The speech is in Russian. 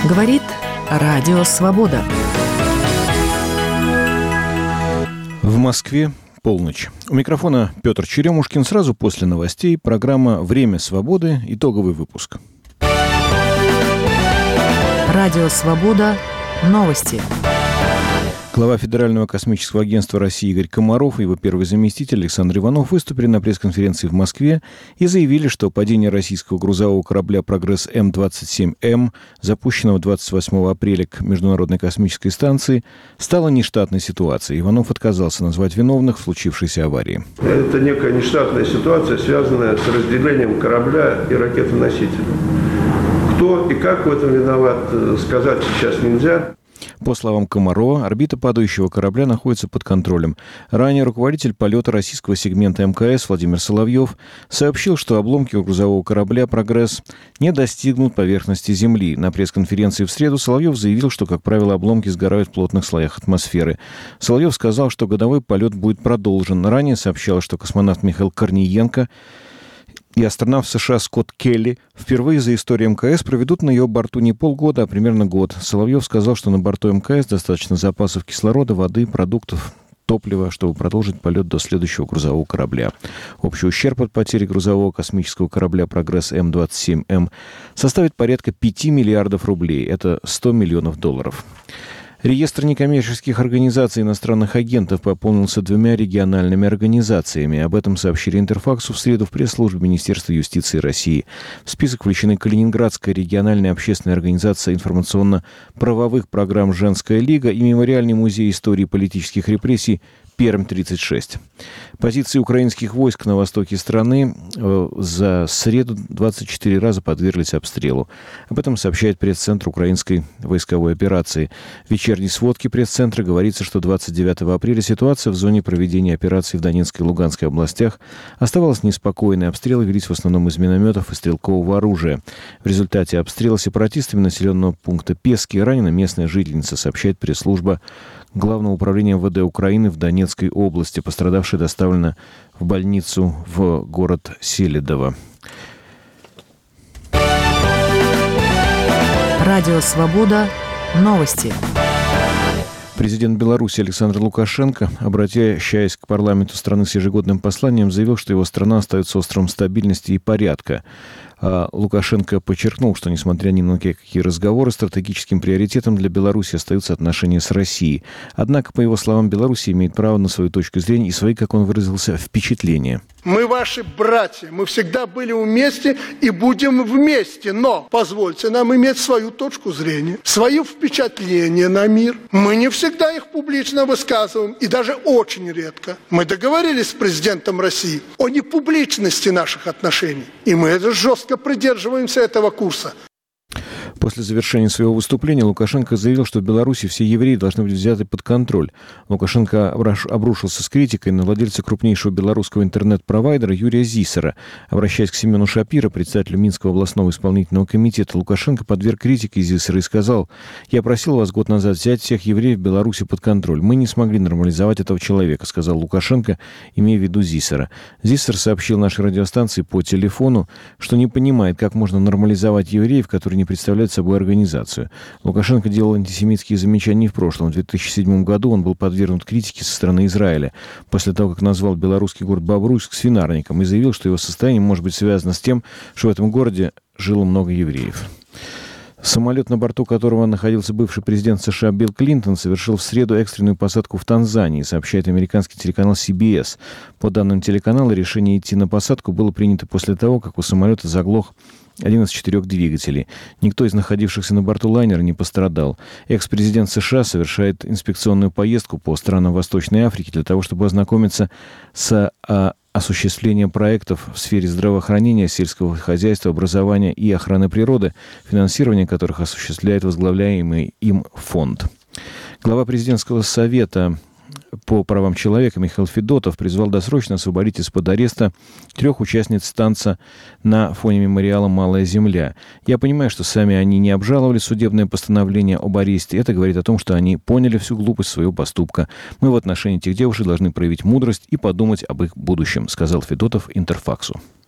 Говорит Радио Свобода. В Москве полночь. У микрофона Петр Черемушкин. Сразу после новостей программа «Время свободы». Итоговый выпуск. Радио Свобода. Новости. Глава Федерального космического агентства России Игорь Комаров и его первый заместитель Александр Иванов выступили на пресс-конференции в Москве и заявили, что падение российского грузового корабля «Прогресс М-27М», запущенного 28 апреля к Международной космической станции, стало нештатной ситуацией. Иванов отказался назвать виновных в случившейся аварии. Это некая нештатная ситуация, связанная с разделением корабля и ракетоносителя. Кто и как в этом виноват, сказать сейчас нельзя. По словам Комарова, орбита падающего корабля находится под контролем. Ранее руководитель полета российского сегмента МКС Владимир Соловьев сообщил, что обломки грузового корабля «Прогресс» не достигнут поверхности Земли. На пресс-конференции в среду Соловьев заявил, что, как правило, обломки сгорают в плотных слоях атмосферы. Соловьев сказал, что годовой полет будет продолжен. Ранее сообщалось, что космонавт Михаил Корниенко и астронавт США Скотт Келли впервые за историю МКС проведут на ее борту не полгода, а примерно год. Соловьев сказал, что на борту МКС достаточно запасов кислорода, воды, продуктов, топлива, чтобы продолжить полет до следующего грузового корабля. Общий ущерб от потери грузового космического корабля «Прогресс М-27М» составит порядка 5 миллиардов рублей. Это $100 миллионов. Реестр некоммерческих организаций иностранных агентов пополнился 2 региональными организациями. Об этом сообщили Интерфаксу в среду в пресс-службе Министерства юстиции России. В список включены Калининградская региональная общественная организация информационно-правовых программ «Женская лига» и Мемориальный музей истории политических репрессий Пермь-36. Позиции украинских войск на востоке страны за среду 24 раза подверглись обстрелу. Об этом сообщает пресс-центр украинской войсковой операции. В вечерней сводке пресс-центра говорится, что 29 апреля ситуация в зоне проведения операции в Донецкой и Луганской областях оставалась неспокойной. Обстрелы велись в основном из минометов и стрелкового оружия. В результате обстрела сепаратистами населенного пункта Пески ранена местная жительница, сообщает пресс-служба Главного управления МВД Украины в Донецкой области. Пострадавшая доставлена в больницу в город Селидово. Радио Свобода. Новости. Президент Беларуси Александр Лукашенко, обращаясь к парламенту страны с ежегодным посланием, заявил, что его страна остается островом стабильности и порядка. Лукашенко подчеркнул, что, несмотря ни на какие разговоры, стратегическим приоритетом для Беларуси остаются отношения с Россией. Однако, по его словам, Беларусь имеет право на свою точку зрения и свои, как он выразился, впечатления. Мы ваши братья, мы всегда были вместе и будем вместе, но позвольте нам иметь свою точку зрения, свои впечатления на мир. Мы не всегда их публично высказываем, и даже очень редко. Мы договорились с президентом России о непубличности наших отношений, и мы это жестко придерживаемся этого курса. После завершения своего выступления Лукашенко заявил, что в Беларуси все евреи должны быть взяты под контроль. Лукашенко обрушился с критикой на владельца крупнейшего белорусского интернет-провайдера Юрия Зисера. Обращаясь к Семену Шапиро, председателю Минского областного исполнительного комитета, Лукашенко подверг критике Зисера и сказал: «Я просил вас год назад взять всех евреев в Беларуси под контроль. Мы не смогли нормализовать этого человека», — сказал Лукашенко, имея в виду Зисера. Зисер сообщил нашей радиостанции по телефону, что не понимает, как можно нормализовать евреев, которые не представляют собой организацию. Лукашенко делал антисемитские замечания в прошлом. В 2007 году он был подвергнут критике со стороны Израиля после того, как назвал белорусский город Бобруйск свинарником и заявил, что его состояние может быть связано с тем, что в этом городе жило много евреев. Самолет, на борту которого находился бывший президент США Билл Клинтон, совершил в среду экстренную посадку в Танзании, сообщает американский телеканал CBS. По данным телеканала, решение идти на посадку было принято после того, как у самолета заглох один из 4 двигателей. Никто из находившихся на борту лайнера не пострадал. Экс-президент США совершает инспекционную поездку по странам Восточной Африки для того, чтобы ознакомиться с осуществлением проектов в сфере здравоохранения, сельского хозяйства, образования и охраны природы, финансирование которых осуществляет возглавляемый им фонд. Глава президентского совета по правам человека Михаил Федотов призвал досрочно освободить из-под ареста 3 участниц танца на фоне мемориала «Малая земля». Я понимаю, что сами они не обжаловали судебное постановление об аресте. Это говорит о том, что они поняли всю глупость своего поступка. Мы в отношении этих девушек должны проявить мудрость и подумать об их будущем, сказал Федотов Интерфаксу.